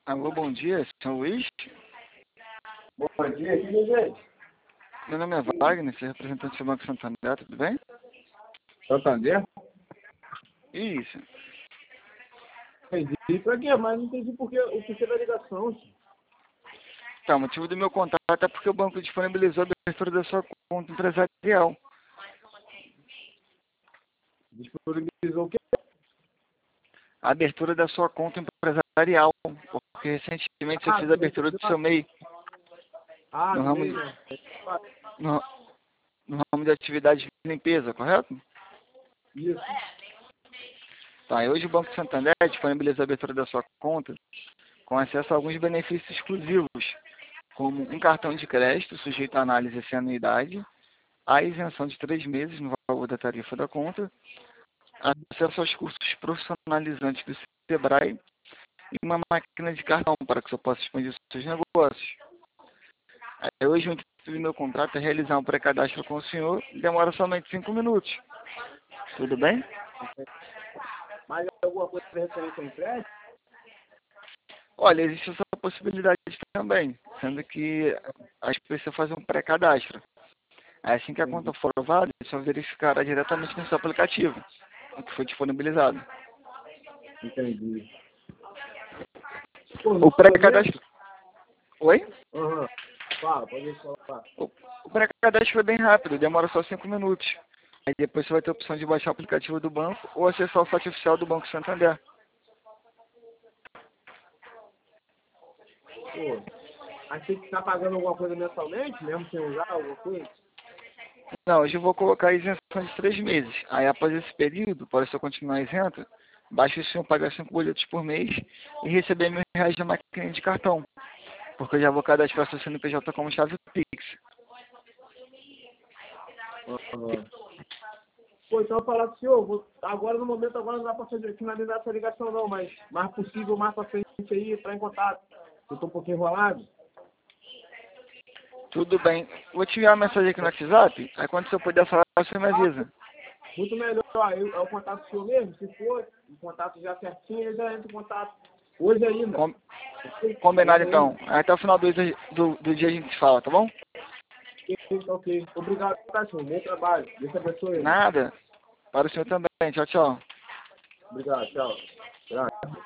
Alô, bom dia, São Luís. Bom dia, que gente? Meu nome é Wagner, sou representante do Banco Santander, tudo bem? Santander? Isso. Entendi. Pra quê? Mas não entendi o porquê da ligação. Tá, o motivo do meu contato é porque o banco disponibilizou a abertura da sua conta empresarial. Disponibilizou o quê? A abertura da sua conta empresarial, porque recentemente você fez a abertura do seu MEI no ramo MEI, de, né? no, no ramo de atividade de limpeza, correto? Isso. Tá, e hoje o Banco Santander disponibiliza a abertura da sua conta com acesso a alguns benefícios exclusivos, como um cartão de crédito sujeito à análise sem anuidade, a isenção de 3 meses no valor da tarifa da conta, acesso aos cursos profissionalizantes do Sebrae e uma máquina de cartão para que você possa expandir os seus negócios. Hoje o intuito do meu contrato é realizar um pré-cadastro com o senhor e demora somente 5 minutos. Tudo bem? Mais alguma coisa referente ao crédito? Olha, existe essa possibilidade também, sendo que a gente precisa fazer um pré-cadastro. Assim que a conta for aprovada, só verificará diretamente no seu aplicativo, o que foi disponibilizado. Entendi. O pré-cadastro... Oi? Aham. Fala, pode falar. O pré-cadastro foi bem rápido, demora só 5 minutos. Aí depois você vai ter a opção de baixar o aplicativo do banco ou acessar o site oficial do Banco Santander. Pô, aí tem que estar pagando alguma coisa mensalmente, mesmo sem usar alguma coisa? Não, hoje eu vou colocar a isenção de 3 meses. Aí após esse período, para você continuar isento, basta o senhor pagar 5 boletos por mês e receber R$ 1.000 da máquina de cartão. Porque eu já vou cadastrar seu CNPJ como chave Pix. Aham. Pô, então eu falar pro senhor, agora no momento agora não dá pra finalizar essa ligação não, mas mais possível, mais pra frente aí, entrar em contato. Eu tô um pouquinho enrolado. Tudo bem. Vou te enviar uma mensagem aqui no WhatsApp, aí quando você puder falar, você me avisa. Muito melhor, é o contato do senhor mesmo, se for, o contato já certinho, eu já entro em contato. Hoje ainda. Combinado então. Até o final do dia a gente se fala, tá bom? Ok. Obrigado, tá, senhor. Bom trabalho. Deus te abençoe. Nada. Para o senhor também. Tchau, tchau. Obrigado, tchau. Graças.